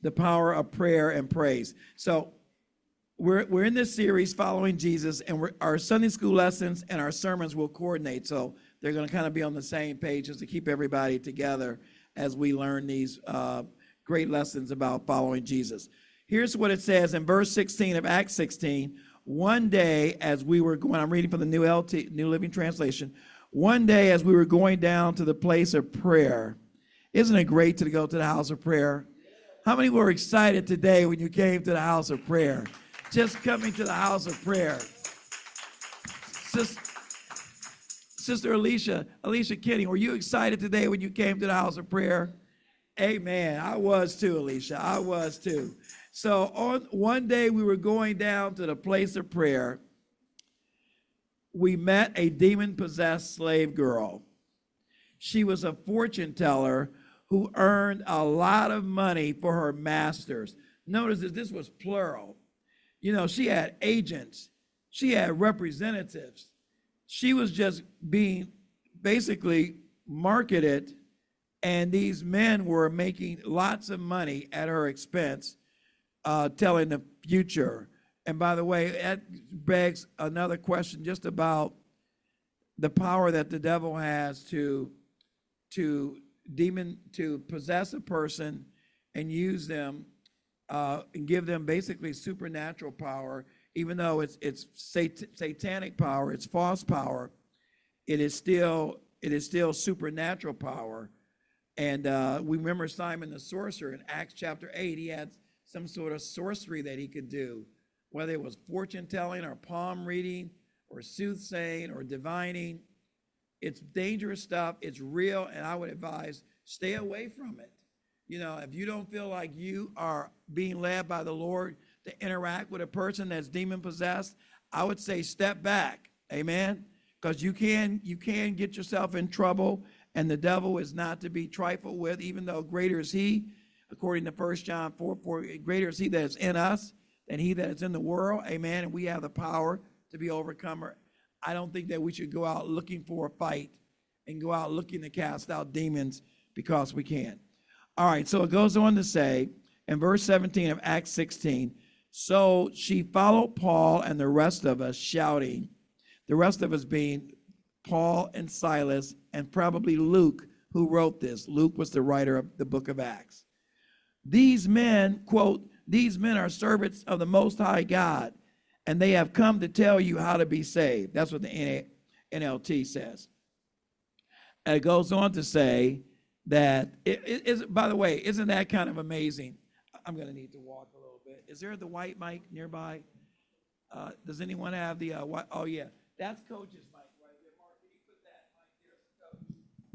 the power of prayer and praise. So we're in this series following Jesus, and our Sunday school lessons and our sermons will coordinate. So they're going to kind of be on the same page just to keep everybody together as we learn these great lessons about following Jesus. Here's what it says in verse 16 of Acts 16. One day as we were going, I'm reading from the New Living Translation. One day as we were going down to the place of prayer. Isn't it great to go to the house of prayer? How many were excited today when you came to the house of prayer? Just coming to the house of prayer. Sister Alicia Kidding, were you excited today when you came to the house of prayer? Amen. I was too, Alicia. I was too. So on one day we were going down to the place of prayer. We met a demon-possessed slave girl. She was a fortune teller who earned a lot of money for her masters. Notice that this was plural. You know, she had agents. She had representatives. She was just being basically marketed, and these men were making lots of money at her expense, telling the future. And by the way, that begs another question just about the power that the devil has to possess a person and use them and give them basically supernatural power. Even though it's satanic power, it's false power, it is still supernatural power. And we remember Simon the sorcerer in Acts chapter 8. He had some sort of sorcery that he could do, whether it was fortune telling or palm reading or soothsaying or divining. It's dangerous stuff. It's real, and I would advise stay away from it. You know, if you don't feel like you are being led by the Lord to interact with a person that's demon-possessed, I would say step back, amen? Because you can get yourself in trouble, and the devil is not to be trifled with, even though greater is he, according to 1 John 4:4, greater is he that is in us than he that is in the world, amen? And we have the power to be overcomer. I don't think that we should go out looking for a fight and go out looking to cast out demons because we can. All right, so it goes on to say in verse 17 of Acts 16, so she followed Paul and the rest of us shouting, the rest of us being Paul and Silas and probably Luke, who wrote this. Luke was the writer of the book of Acts. These men, quote, these men are servants of the Most High God, and they have come to tell you how to be saved. That's what the NLT says. And it goes on to say that, by the way, isn't that kind of amazing? I'm going to need to walk a little bit. Is there the white mic nearby? Does anyone have the white? Oh, yeah. That's Coach's mic right there. Mark, can you put that mic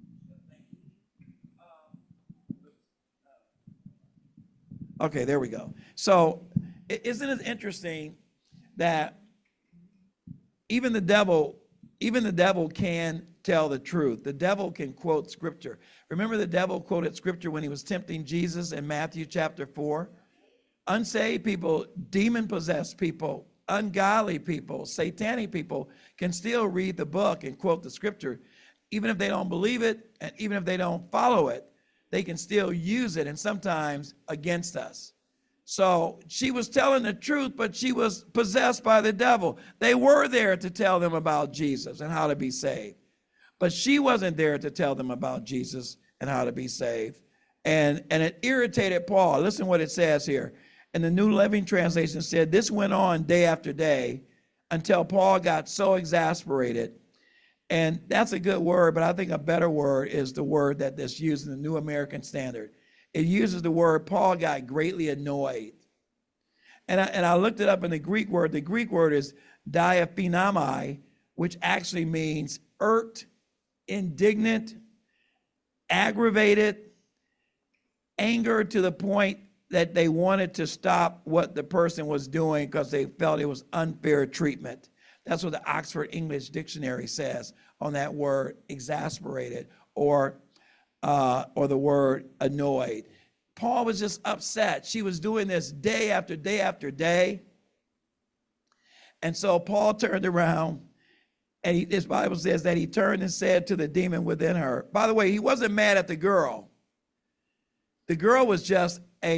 there? Thank you. Okay, there we go. So isn't it interesting that even the devil can tell the truth. The devil can quote scripture. Remember the devil quoted scripture when he was tempting Jesus in Matthew chapter 4? Unsaved people, demon-possessed people, ungodly people, satanic people can still read the book and quote the scripture. Even if they don't believe it, and even if they don't follow it, they can still use it, and sometimes against us. So she was telling the truth, but she was possessed by the devil. They were there to tell them about Jesus and how to be saved, but she wasn't there to tell them about Jesus and how to be saved. And it irritated Paul. Listen what it says here. And the New Living Translation said, this went on day after day until Paul got so exasperated. And that's a good word, but I think a better word is the word that's used in the New American Standard. It uses the word, Paul got greatly annoyed. And I looked it up in the Greek word. The Greek word is diaphinamai, which actually means irked, indignant, aggravated, angered to the point that they wanted to stop what the person was doing because they felt it was unfair treatment. That's what the Oxford English Dictionary says on that word, exasperated, or the word annoyed. Paul was just upset. She was doing this day after day after day. And so Paul turned around, and this Bible says that he turned and said to the demon within her. By the way, he wasn't mad at the girl. The girl was just a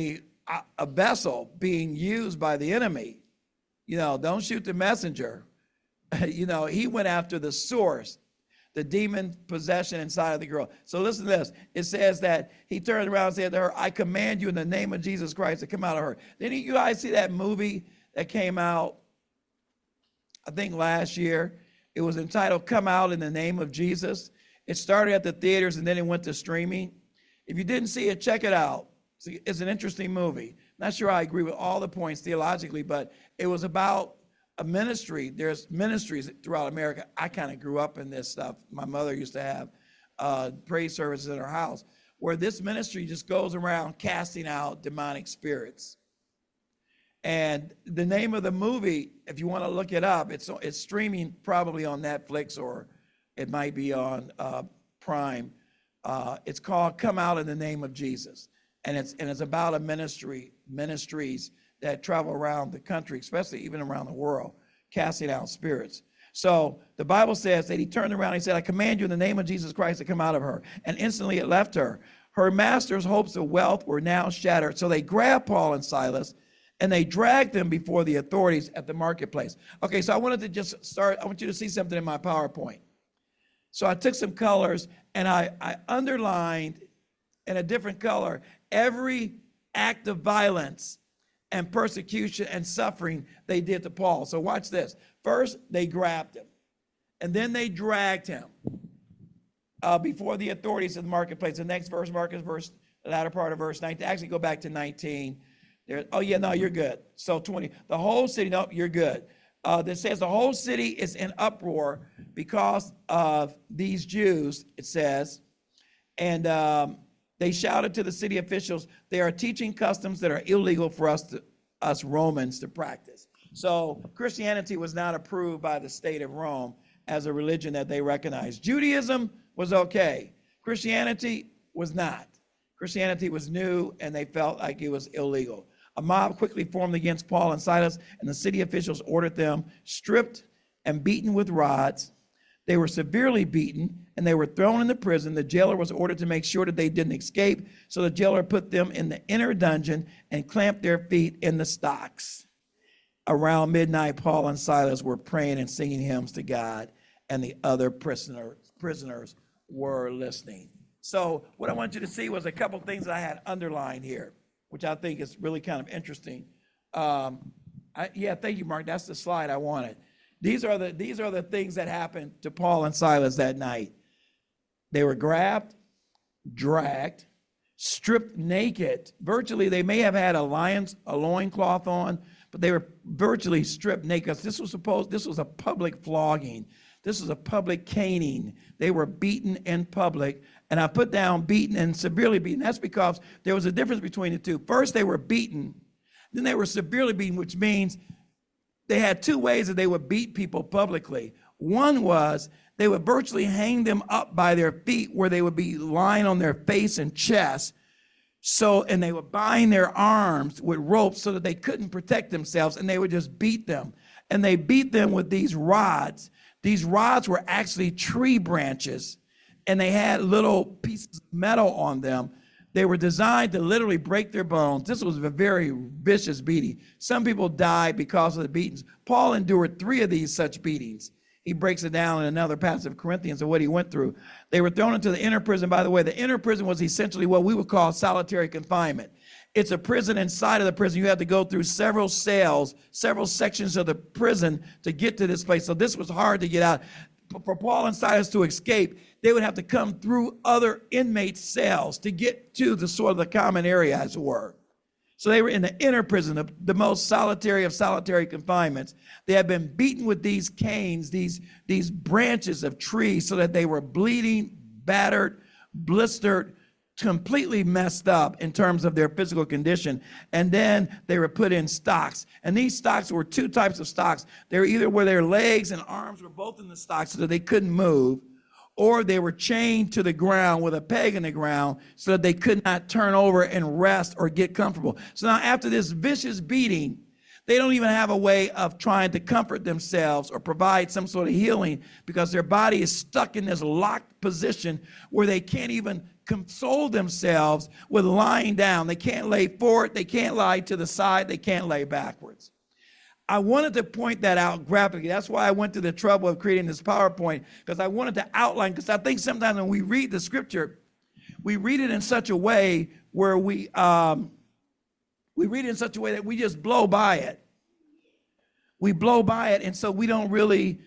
a vessel being used by the enemy. Don't shoot the messenger. He went after the source, the demon possession inside of the girl. So listen to this. It says that he turned around and said to her, I command you in the name of Jesus Christ to come out of her. Then you guys see that movie that came out, I think last year? It was entitled Come Out in the Name of Jesus. It started at the theaters and then it went to streaming. If you didn't see it, check it out. It's an interesting movie. Not sure I agree with all the points theologically, but it was about a ministry. There's ministries throughout America. I kind of grew up in this stuff. My mother used to have praise services in her house where this ministry just goes around casting out demonic spirits. And the name of the movie, if you want to look it up, it's streaming probably on Netflix or it might be on Prime. It's called Come Out in the Name of Jesus. And it's about a ministries that travel around the country, especially even around the world, casting out spirits. So the Bible says that he turned around and he said, I command you in the name of Jesus Christ to come out of her. And instantly it left her. Her master's hopes of wealth were now shattered. So they grabbed Paul and Silas and they dragged them before the authorities at the marketplace. Okay, so I wanted to just start. I want you to see something in my PowerPoint. So I took some colors and I underlined in a different color every act of violence and persecution and suffering they did to Paul. So watch this. First, they grabbed him, and then they dragged him before the authorities in the marketplace. The next verse, Marcus, the latter part of verse 19. Actually, go back to 19. Oh, yeah, no, you're good. So 20. The whole city, no, you're good. That says the whole city is in uproar because of these Jews, it says. And they shouted to the city officials, they are teaching customs that are illegal for us Romans to practice. So Christianity was not approved by the state of Rome as a religion that they recognized. Judaism was okay. Christianity was not. Christianity was new and they felt like it was illegal. A mob quickly formed against Paul and Silas, and the city officials ordered them stripped and beaten with rods. They were severely beaten and they were thrown into prison. The jailer was ordered to make sure that they didn't escape. So the jailer put them in the inner dungeon and clamped their feet in the stocks. Around midnight, Paul and Silas were praying and singing hymns to God, and the other prisoners were listening. So what I want you to see was a couple things that I had underlined here, which I think is really kind of interesting. Yeah, thank you, Mark. That's the slide I wanted. These are the things that happened to Paul and Silas that night. They were grabbed, dragged, stripped naked. Virtually, they may have had a loincloth on, but they were virtually stripped naked. This was a public flogging. This was a public caning. They were beaten in public. And I put down beaten and severely beaten. That's because there was a difference between the two. First, they were beaten. Then they were severely beaten, which means they had two ways that they would beat people publicly. One was they would virtually hang them up by their feet where they would be lying on their face and chest. And they would bind their arms with ropes so that they couldn't protect themselves, and they would just beat them. And they beat them with these rods. These rods were actually tree branches, and they had little pieces of metal on them. They were designed to literally break their bones. This was a very vicious beating. Some people died because of the beatings. Paul endured 3 of these such beatings. He breaks it down in another passage of Corinthians of what he went through. They were thrown into the inner prison. By the way, the inner prison was essentially what we would call solitary confinement. It's a prison inside of the prison. You have to go through several cells, several sections of the prison to get to this place. So this was hard to get out. For Paul and Silas to escape, they would have to come through other inmates' cells to get to the sort of the common area, as it were. So they were in the inner prison, the most solitary of solitary confinements. They had been beaten with these canes, these branches of trees, so that they were bleeding, battered, blistered, completely messed up in terms of their physical condition. And then they were put in stocks. And these stocks were 2 types of stocks. They were either where their legs and arms were both in the stocks so that they couldn't move, or they were chained to the ground with a peg in the ground so that they could not turn over and rest or get comfortable. So now after this vicious beating, they don't even have a way of trying to comfort themselves or provide some sort of healing because their body is stuck in this locked position where they can't even console themselves with lying down. They can't lay forward, they can't lie to the side, they can't lay backwards. I wanted to point that out graphically. That's why I went to the trouble of creating this PowerPoint, because I wanted to outline, because I think sometimes when we read the scripture, we read it in such a way where we read it in such a way that we just blow by it. We blow by it, and so we don't really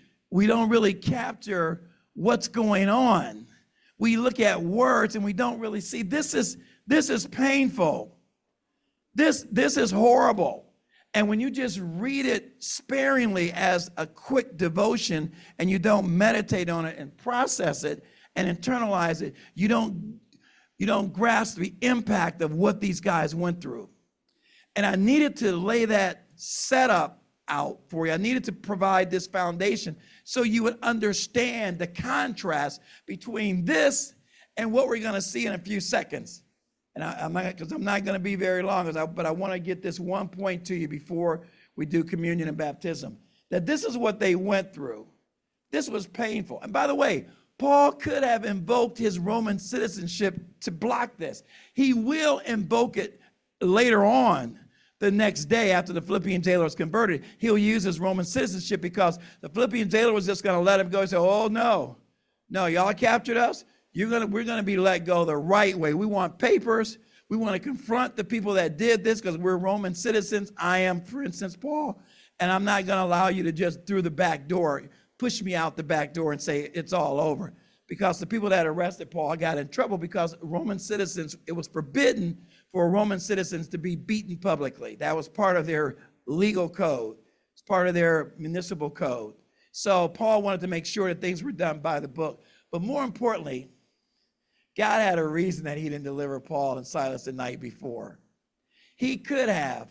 capture what's going on. We look at words and we don't really see. This is painful. This is horrible. And when you just read it sparingly as a quick devotion and you don't meditate on it and process it and internalize it, you don't grasp the impact of what these guys went through. And I needed to lay that setup out for you. I needed to provide this foundation so you would understand the contrast between this and what we're going to see in a few seconds. And I'm not going to be very long, but I want to get this one point to you before we do communion and baptism, that this is what they went through. This was painful. And by the way, Paul could have invoked his Roman citizenship to block this. He will invoke it later on. The next day, after the Philippian jailer was converted, he'll use his Roman citizenship, because the Philippian jailer was just going to let him go and say, oh, no, y'all captured us. We're going to be let go the right way. We want papers. We want to confront the people that did this because we're Roman citizens. I am, for instance, Paul, and I'm not going to allow you to just through the back door, push me out the back door and say it's all over. Because the people that arrested Paul got in trouble because Roman citizens, it was forbidden for Roman citizens to be beaten publicly. That was part of their legal code. It's part of their municipal code. So Paul wanted to make sure that things were done by the book. But more importantly, God had a reason that he didn't deliver Paul and Silas the night before. He could have,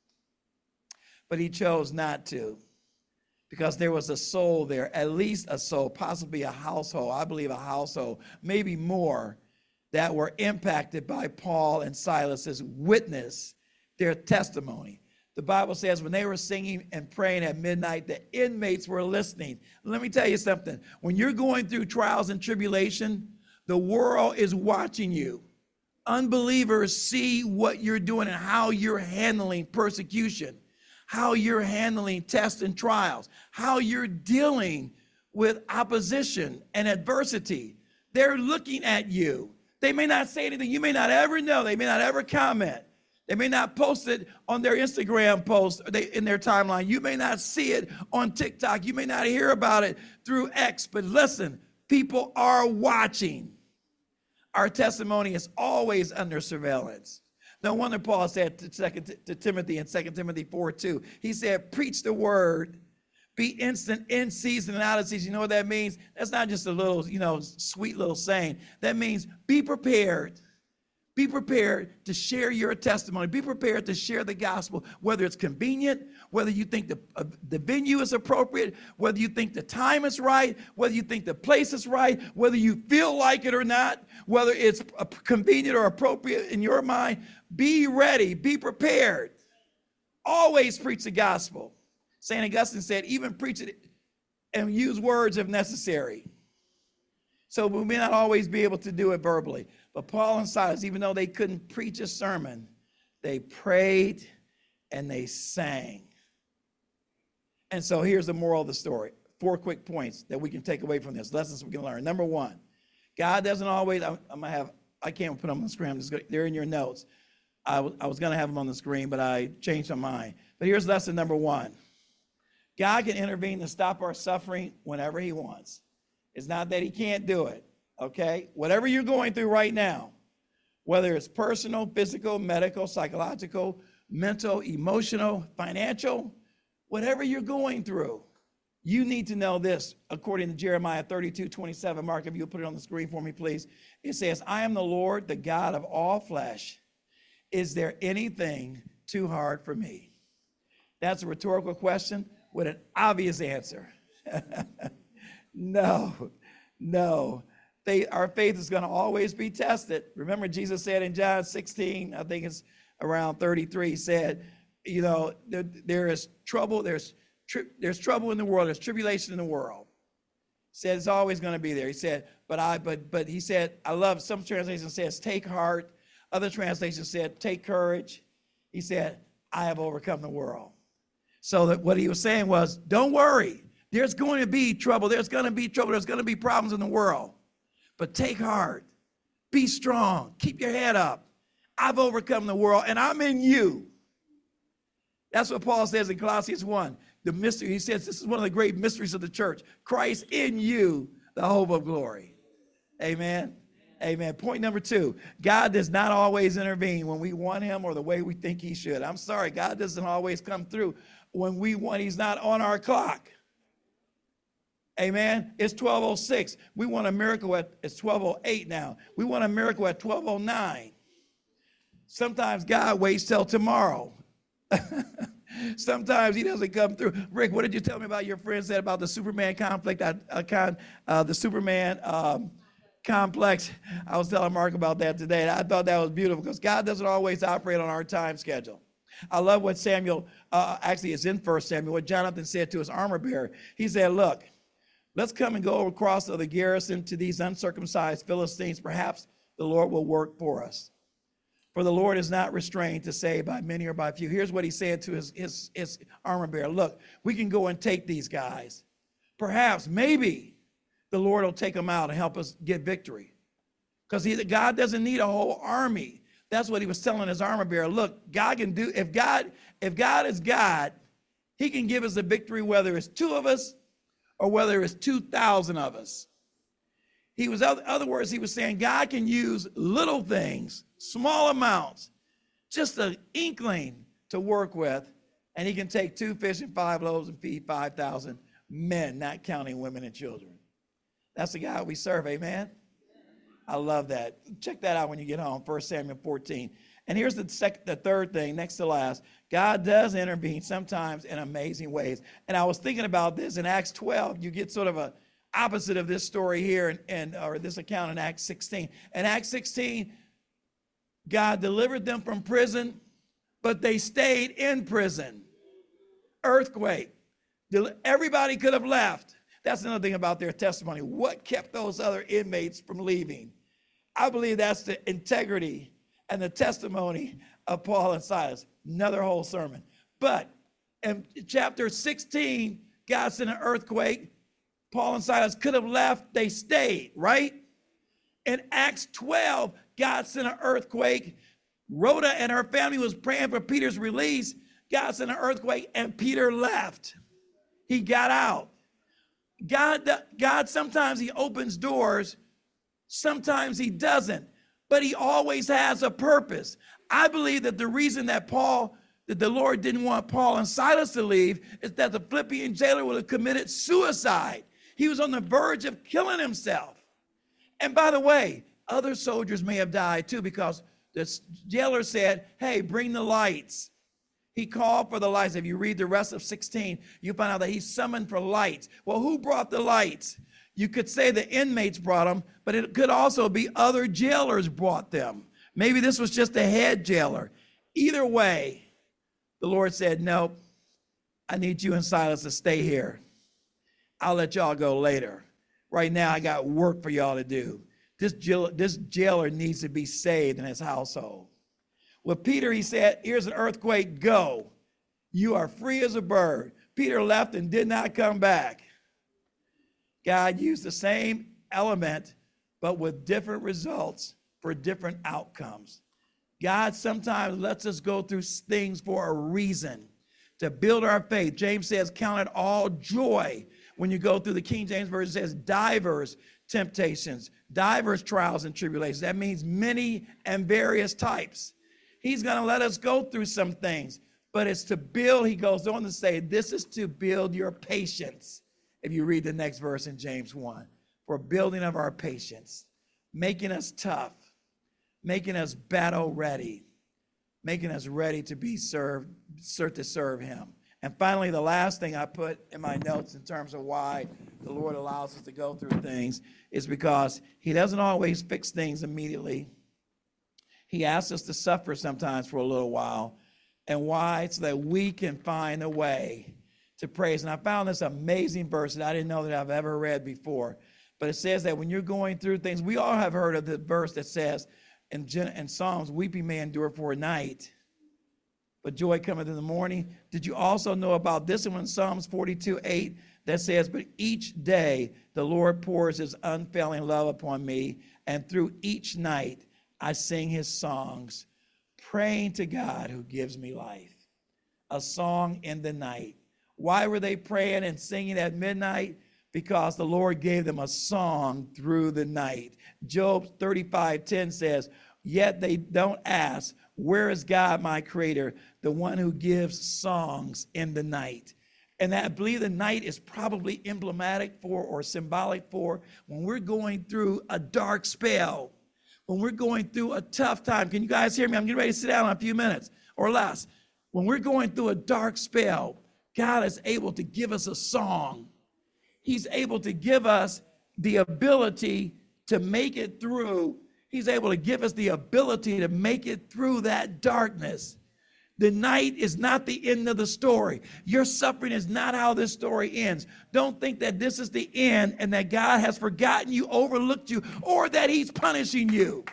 but he chose not to, because there was a soul there, at least a soul, possibly a household, I believe a household, maybe more, that were impacted by Paul and Silas's witness, their testimony. The Bible says when they were singing and praying at midnight, the inmates were listening. Let me tell you something. When you're going through trials and tribulation, the world is watching you. Unbelievers see what you're doing and how you're handling persecution, how you're handling tests and trials, how you're dealing with opposition and adversity. They're looking at you. They may not say anything. You may not ever know. They may not ever comment. They may not post it on their Instagram post in their timeline. You may not see it on TikTok. You may not hear about it through X. But listen, people are watching. Our testimony is always under surveillance. No wonder Paul said to Timothy in 2 Timothy 4:2, he said, preach the word, be instant in season and out of season. You know what that means? That's not just a little, sweet little saying. That means be prepared. Be prepared to share your testimony. Be prepared to share the gospel, whether it's convenient, whether you think the venue is appropriate, whether you think the time is right, whether you think the place is right, whether you feel like it or not, whether it's convenient or appropriate in your mind. Be ready. Be prepared. Always preach the gospel. St. Augustine said, even preach it and use words if necessary. So we may not always be able to do it verbally. But Paul and Silas, even though they couldn't preach a sermon, they prayed and they sang. And so here's the moral of the story. 4 quick points that we can take away from this, lessons we can learn. Number 1, God doesn't always, I can't put them on the screen. They're in your notes. I was going to have them on the screen, but I changed my mind. But here's lesson number 1. God can intervene to stop our suffering whenever he wants. It's not that he can't do it, okay? Whatever you're going through right now, whether it's personal, physical, medical, psychological, mental, emotional, financial, whatever you're going through, you need to know this. According to Jeremiah 32:27, Mark, if you'll put it on the screen for me, please. It says, I am the Lord, the God of all flesh. Is there anything too hard for me? That's a rhetorical question with an obvious answer. No. Our faith is going to always be tested. Remember, Jesus said in John 16, I think it's around 33, he said, there is trouble. There's trouble in the world. There's tribulation in the world. Said it's always going to be there. He said, but he said, I love, some translation says, take heart. Other translations said, take courage. He said, I have overcome the world. So that what he was saying was, don't worry. There's going to be trouble. There's going to be trouble. There's going to be problems in the world. But take heart. Be strong. Keep your head up. I've overcome the world, and I'm in you. That's what Paul says in Colossians 1. The mystery, he says, this is one of the great mysteries of the church. Christ in you, the hope of glory. Amen. Amen. Point number 2, God does not always intervene when we want him or the way we think he should. I'm sorry, God doesn't always come through when we want. He's not on our clock. Amen. It's 12:06. We want a miracle it's 12:08 now. We want a miracle at 12:09. Sometimes God waits till tomorrow. Sometimes he doesn't come through. Rick, what did you tell me about your friend said about the Superman conflict? The Superman complex. I was telling Mark about that today, and I thought that was beautiful because God doesn't always operate on our time schedule. I love what Samuel, actually it's in 1 Samuel, what Jonathan said to his armor bearer. He said, look, let's come and go across the garrison to these uncircumcised Philistines. Perhaps the Lord will work for us. For the Lord is not restrained to save by many or by few. Here's what he said to his armor bearer. Look, we can go and take these guys. Perhaps, maybe, the Lord will take them out and help us get victory. Because God doesn't need a whole army. That's what he was telling his armor bearer. Look, God can do, if God is God, he can give us a victory whether it's 2 of us or whether it's 2,000 of us. Other words, he was saying God can use little things, small amounts, just an inkling to work with, and he can take 2 fish and 5 loaves and feed 5,000 men, not counting women and children. That's the God we serve, amen? I love that. Check that out when you get home, 1 Samuel 14. And here's the third thing, next to last. God does intervene sometimes in amazing ways. And I was thinking about this in Acts 12. You get sort of a opposite of this story here or this account in Acts 16. In Acts 16, God delivered them from prison, but they stayed in prison. Earthquake. Everybody could have left. That's another thing about their testimony. What kept those other inmates from leaving? I believe that's the integrity and the testimony of Paul and Silas. Another whole sermon. But in chapter 16, God sent an earthquake. Paul and Silas could have left. They stayed, right? In Acts 12, God sent an earthquake. Rhoda and her family was praying for Peter's release. God sent an earthquake, and Peter left. He got out. God, sometimes he opens doors, sometimes he doesn't, but he always has a purpose. I believe that the reason that the Lord didn't want Paul and Silas to leave is that the Philippian jailer would have committed suicide. He was on the verge of killing himself. And by the way, other soldiers may have died too, because the jailer said, hey, bring the lights. He called for the lights. If you read the rest of 16, you find out that he summoned for lights. Well, who brought the lights? You could say the inmates brought them, but it could also be other jailers brought them. Maybe this was just a head jailer. Either way, the Lord said, nope, I need you and Silas to stay here. I'll let y'all go later. Right now, I got work for y'all to do. This jailer needs to be saved in his household. With Peter, he said, here's an earthquake, go. You are free as a bird. Peter left and did not come back. God used the same element, but with different results for different outcomes. God sometimes lets us go through things for a reason, to build our faith. James says, count it all joy. When you go through the King James Version, it says divers temptations, divers trials and tribulations. That means many and various types. He's going to let us go through some things, but it's to build. He goes on to say, this is to build your patience. If you read the next verse in James 1, for building of our patience, making us tough, making us battle ready, making us ready to be served, to serve him. And finally, the last thing I put in my notes in terms of why the Lord allows us to go through things is because he doesn't always fix things immediately. He asks us to suffer sometimes for a little while. And why? So that we can find a way to praise. And I found this amazing verse that I didn't know that I've ever read before. But it says that when you're going through things, we all have heard of the verse that says in Psalms, weeping may endure for a night, but joy cometh in the morning. Did you also know about this one in Psalms 42:8 that says, but each day the Lord pours his unfailing love upon me, and through each night I sing his songs, praying to God who gives me life. A song in the night. Why were they praying and singing at midnight? Because the Lord gave them a song through the night. Job 35:10 says, yet they don't ask, where is God, my creator, the one who gives songs in the night? And I believe the night is probably emblematic for or symbolic for when we're going through a dark spell, when we're going through a tough time. Can you guys hear me? I'm getting ready to sit down in a few minutes or less. When we're going through a dark spell, God is able to give us a song. He's able to give us the ability to make it through. He's able to give us the ability to make it through that darkness. The night is not the end of the story. Your suffering is not how this story ends. Don't think that this is the end and that God has forgotten you, overlooked you, or that he's punishing you.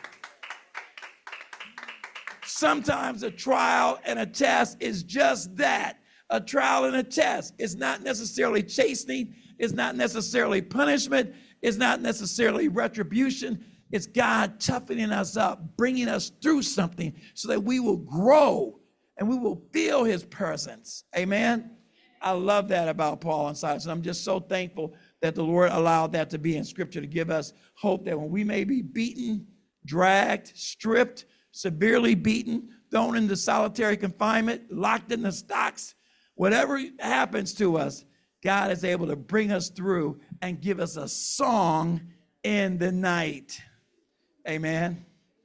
Sometimes a trial and a test is just that, a trial and a test. It's not necessarily chastening. It's not necessarily punishment. It's not necessarily retribution. It's God toughening us up, bringing us through something so that we will grow and we will feel his presence. Amen. I love that about Paul and Silas. And I'm just so thankful that the Lord allowed that to be in scripture to give us hope that when we may be beaten, dragged, stripped, severely beaten, thrown into solitary confinement, locked in the stocks, whatever happens to us, God is able to bring us through and give us a song in the night. Amen.